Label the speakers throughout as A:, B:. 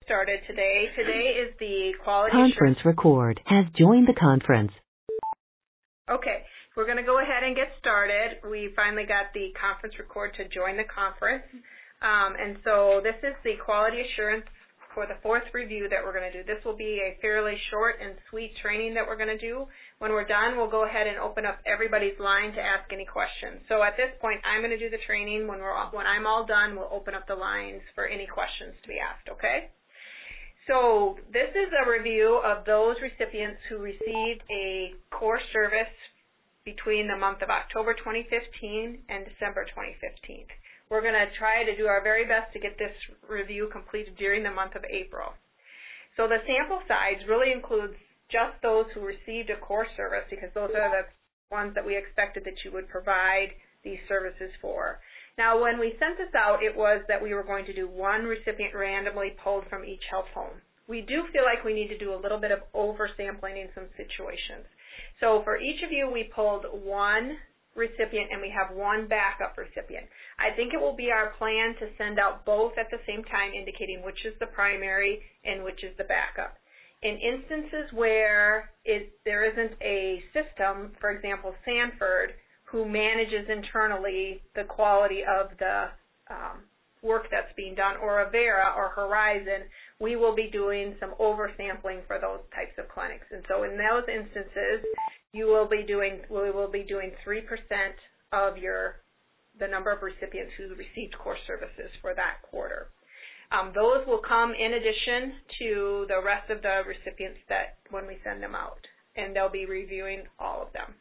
A: started today. Today is the quality
B: Conference record has joined the conference.
A: Okay, we're going to go ahead and get started. We finally got the conference record to join the conference. And so this is the quality assurance for the fourth review that we're going to do. This will be a fairly short and sweet training that we're going to do. When we're done, we'll go ahead and open up everybody's line to ask any questions. So at this point, I'm going to do the training. When I'm all done, we'll open up the lines for any questions to be asked, okay? So this is a review of those recipients who received a core service between the month of October 2015 and December 2015. We're going to try to do our very best to get this review completed during the month of April. So the sample size really includes just those who received a core service, because those are the ones that we expected that you would provide these services for. Now, when we sent this out, it was that we were going to do one recipient randomly pulled from each health home. We do feel like we need to do a little bit of oversampling in some situations. So for each of you, we pulled one recipient and we have one backup recipient. I think it will be our plan to send out both at the same time, indicating which is the primary and which is the backup. In instances where there isn't a system, for example, Sanford, who manages internally the quality of the work that's being done, or Avera or Horizon, we will be doing some oversampling for those types of clinics. And so in those instances, we will be doing 3% of the number of recipients who received core services for that quarter. Those will come in addition to the rest of the recipients that when we send them out, and they'll be reviewing all of them.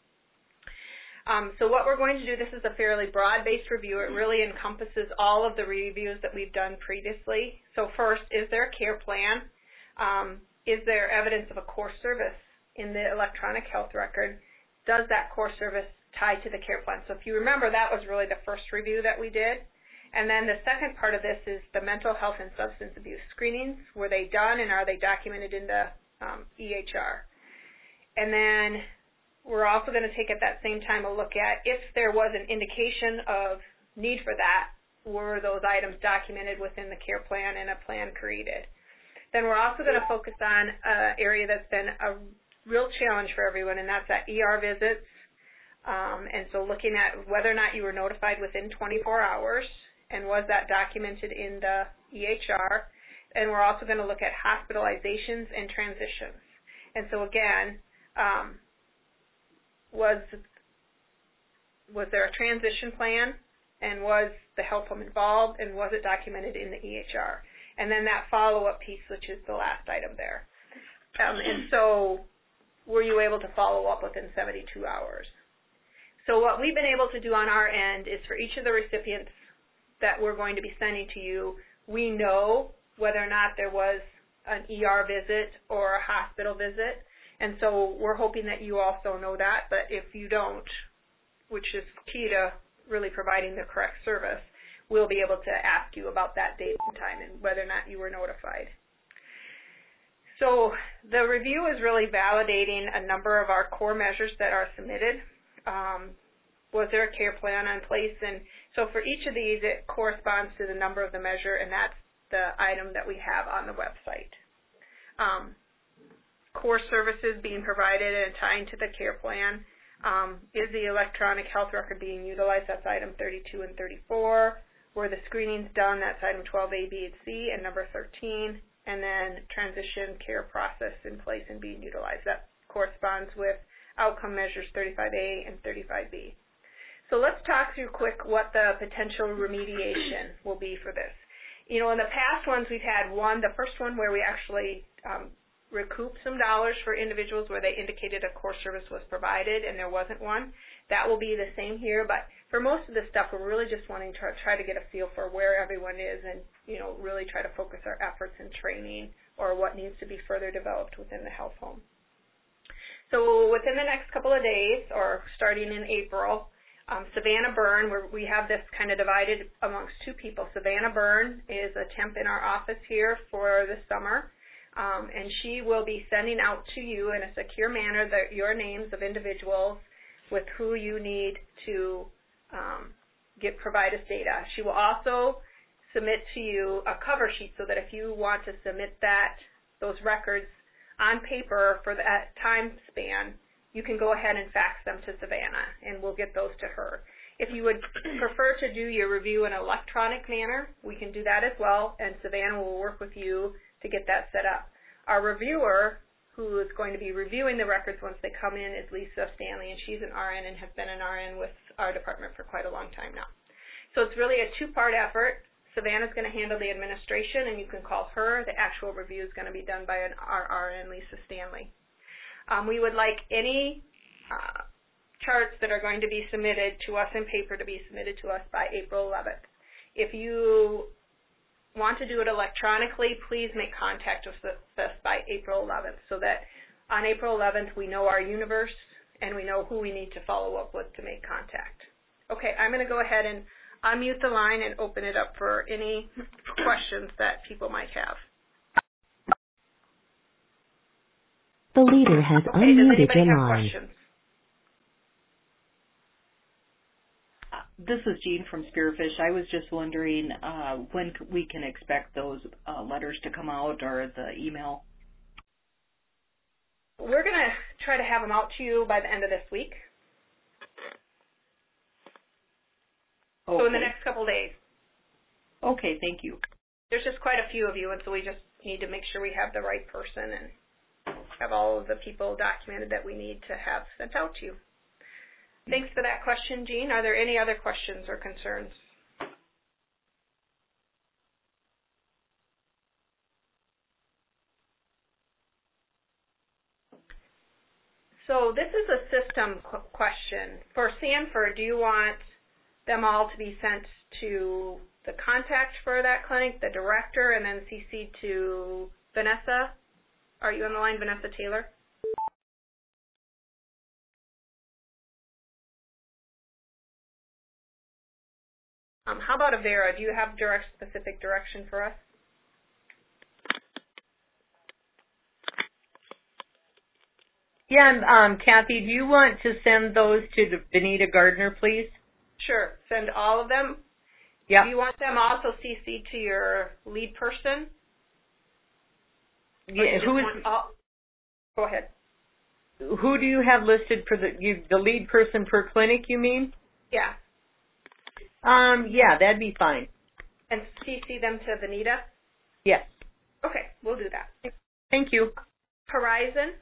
A: So what we're going to do, this is a fairly broad-based review. It really encompasses all of the reviews that we've done previously. So first, is there a care plan? Is there evidence of a core service in the electronic health record? Does that core service tie to the care plan? So if you remember, that was really the first review that we did. And then the second part of this is the mental health and substance abuse screenings. Were they done, and are they documented in the EHR? And then we're also going to take at that same time a look at if there was an indication of need for that, were those items documented within the care plan and a plan created? Then we're also going to focus on an area that's been a real challenge for everyone, and that's at ER visits. And so looking at whether or not you were notified within 24 hours, and was that documented in the EHR. And we're also going to look at hospitalizations and transitions. And so again, was there a transition plan, and was the health home involved, and was it documented in the EHR? And then that follow-up piece, which is the last item there. And so were you able to follow up within 72 hours? So what we've been able to do on our end is for each of the recipients that we're going to be sending to you, we know whether or not there was an ER visit or a hospital visit. And so we're hoping that you also know that, but if you don't, which is key to really providing the correct service, we'll be able to ask you about that date and time and whether or not you were notified. So the review is really validating a number of our core measures that are submitted. Was there a care plan in place? And so for each of these, it corresponds to the number of the measure, and that's the item that we have on the website. Core services being provided and tying to the care plan. Is the electronic health record being utilized? That's item 32 and 34. Were the screenings done? That's item 12A, B, and C, and number 13. And then transition care process in place and being utilized. That corresponds with outcome measures 35A and 35B. So let's talk through quick what the potential remediation will be for this. You know, in the past ones we've had one, the first one where we actually recouped some dollars for individuals where they indicated a core service was provided and there wasn't one. That will be the same here, but for most of this stuff we're really just wanting to try to get a feel for where everyone is and, you know, really try to focus our efforts in training or what needs to be further developed within the health home. So within the next couple of days, or starting in April, Savannah Byrne, where we have this kind of divided amongst two people. Savannah Byrne is a temp in our office here for the summer, and she will be sending out to you in a secure manner your names of individuals with who you need to provide us data. She will also submit to you a cover sheet so that if you want to submit those records on paper for that time span, you can go ahead and fax them to Savannah, and we'll get those to her. If you would prefer to do your review in an electronic manner, we can do that as well, and Savannah will work with you to get that set up. Our reviewer, who is going to be reviewing the records once they come in, is Lisa Stanley, and she's an RN and has been an RN with our department for quite a long time now. So it's really a two-part effort. Savannah's going to handle the administration, and you can call her. The actual review is going to be done by our RN, Lisa Stanley. We would like any charts that are going to be submitted to us in paper to be submitted to us by April 11th. If you want to do it electronically, please make contact with us by April 11th so that on April 11th we know our universe and we know who we need to follow up with to make contact. Okay, I'm going to go ahead and unmute the line and open it up for any questions that people might have.
B: The leader has unmuted your line.
A: Questions?
C: This is Jean from Spearfish. I was just wondering when we can expect those letters to come out or the email.
A: We're going to try to have them out to you by the end of this week.
C: Okay.
A: So in the next couple days.
C: Okay, thank you.
A: There's just quite a few of you, and so we just need to make sure we have the right person and have all of the people documented that we need to have sent out to you. Thanks for that question, Jean. Are there any other questions or concerns? So this is a system question. For Sanford, do you want them all to be sent to the contact for that clinic, the director, and then CC to Vanessa? Are you on the line, Vanessa Taylor? How about Avera? Do you have specific direction for us?
D: Yeah, Kathy, do you want to send those to Benita Gardner, please?
A: Sure. Send all of them?
D: Yeah.
A: Do you want them also CC'd to your lead person?
D: Yeah.
A: Go ahead.
D: Who do you have listed for the lead person per clinic, you mean?
A: Yeah.
D: Yeah, that'd be fine.
A: And CC them to Vanita?
D: Yes.
A: Okay, we'll do that.
D: Thank you.
A: Horizon?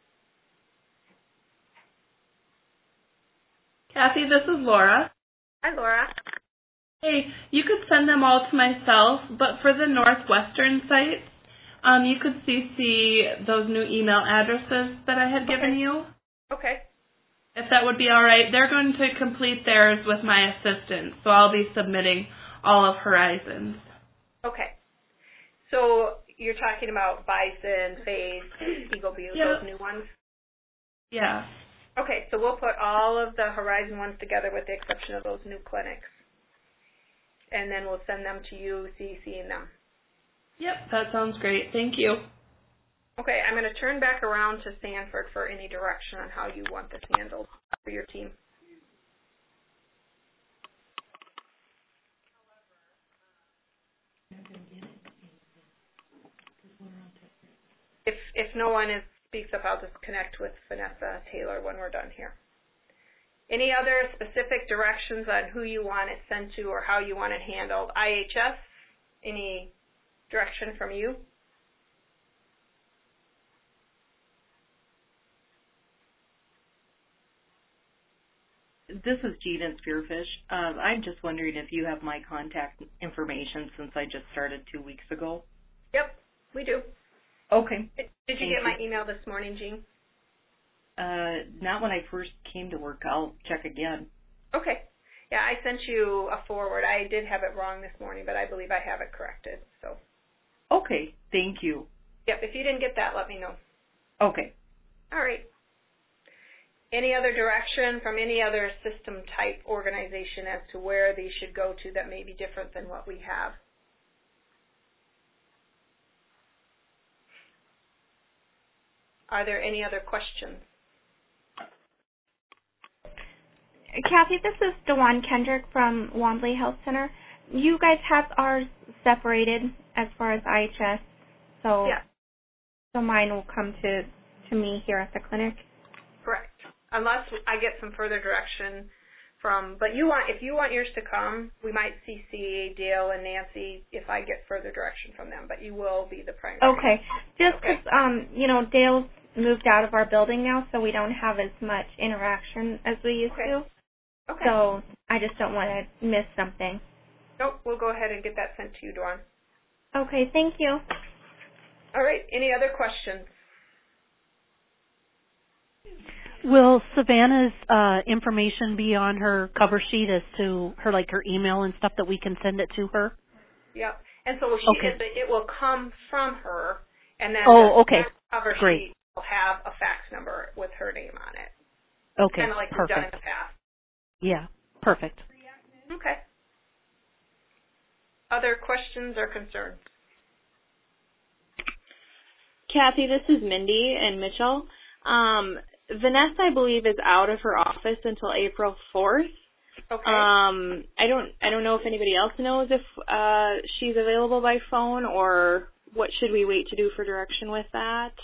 E: Kathy, this is Laura.
A: Hi, Laura.
E: Hey, you could send them all to myself, but for the Northwestern sites, you could CC those new email addresses that I had given you.
A: Okay.
E: If that would be all right. They're going to complete theirs with my assistant, so I'll be submitting all of Horizon's.
A: Okay. So you're talking about Bison, Phase, Eagle View, those new ones?
E: Yeah.
A: Okay, so we'll put all of the Horizon ones together with the exception of those new clinics. And then we'll send them to you, CCing them.
E: Yep, that sounds great. Thank you.
A: Okay, I'm going to turn back around to Sanford for any direction on how you want this handled for your team. If no one speaks up, I'll just connect with Vanessa Taylor when we're done here. Any other specific directions on who you want it sent to or how you want it handled? IHS, any direction from you?
C: This is Jean in Spearfish. I'm just wondering if you have my contact information since I just started 2 weeks ago.
A: Yep, we do.
C: Okay.
A: Did you get my email this morning, Jean?
C: Not when I first came to work. I'll check again.
A: Okay. Yeah, I sent you a forward. I did have it wrong this morning, but I believe I have it corrected. So.
C: Okay, thank you.
A: Yep, if you didn't get that, let me know.
C: Okay.
A: All right. Any other direction from any other system type organization as to where these should go to that may be different than what we have? Are there any other questions?
F: Kathy, this is Dewan Kendrick from Wandley Health Center. You guys have our separated as far as IHS, so
A: Yeah,
F: so mine will come to me here at the clinic.
A: correct. Unless I get some further direction from, but if you want yours to come, we might CC Dale and Nancy if I get further direction from them, but you will be the primary.
F: Okay, just because Dale's moved out of our building now, so we don't have as much interaction as we used to.
A: Okay.
F: So I just don't want to miss something.
A: Nope, we'll go ahead and get that sent to you, Dawn.
F: Okay, thank you.
A: All right, any other questions?
G: Will Savannah's information be on her cover sheet as to her her email and stuff that we can send it to her?
A: Yep. And so it will come from her, and then the cover sheet will have a fax number with her name on it.
G: Okay,
A: kind of like
G: perfect.
A: we've done in the past.
G: Yeah, perfect.
A: Okay. Other questions or concerns?
H: Kathy, this is Mindy in Mitchell. Vanessa, I believe, is out of her office until April 4th.
A: Okay.
H: I don't know if anybody else knows if she's available by phone, or what should we wait to do for direction with that?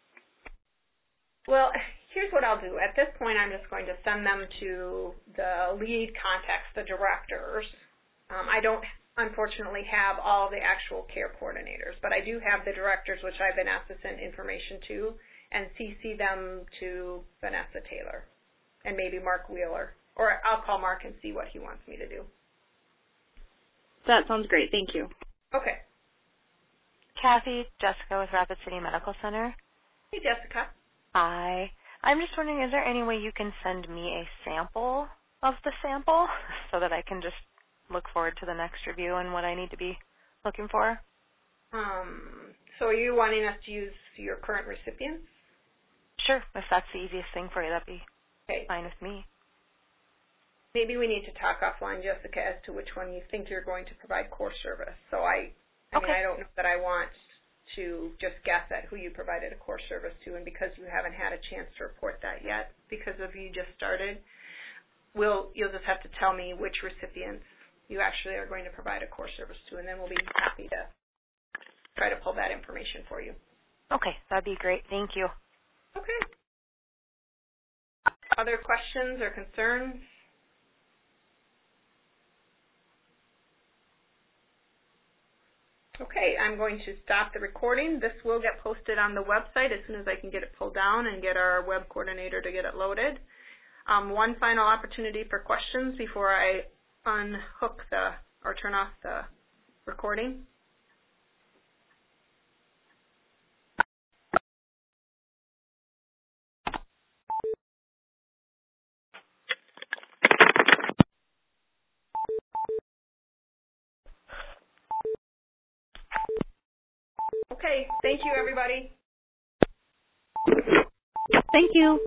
A: Well, here's what I'll do. At this point, I'm just going to send them to the lead contacts, the directors. I don't, unfortunately, have all the actual care coordinators, but I do have the directors, which I've been asked to send information to, and CC them to Vanessa Taylor and maybe Mark Wheeler. Or I'll call Mark and see what he wants me to do.
H: That sounds great. Thank you.
A: Okay.
I: Kathy, Jessica with Rapid City Medical Center.
A: Hey, Jessica.
I: Hi. I'm just wondering, is there any way you can send me a sample of the sample so that I can just look forward to the next review and what I need to be looking for?
A: So are you wanting us to use your current recipients?
I: Sure. If that's the easiest thing for you, that'd be fine with me.
A: Maybe we need to talk offline, Jessica, as to which one you think you're going to provide core service. So I mean, I don't know that I want to just guess at who you provided a core service to, and because you haven't had a chance to report that yet, because of you just started, you'll just have to tell me which recipients you actually are going to provide a core service to, and then we'll be happy to try to pull that information for you.
I: Okay, that'd be great. Thank you.
A: Okay. Other questions or concerns? Okay, I'm going to stop the recording. This will get posted on the website as soon as I can get it pulled down and get our web coordinator to get it loaded. One final opportunity for questions before I unhook or turn off the recording. Okay, thank you, everybody.
G: Thank you.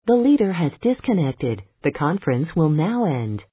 B: The leader has disconnected. The conference will now end.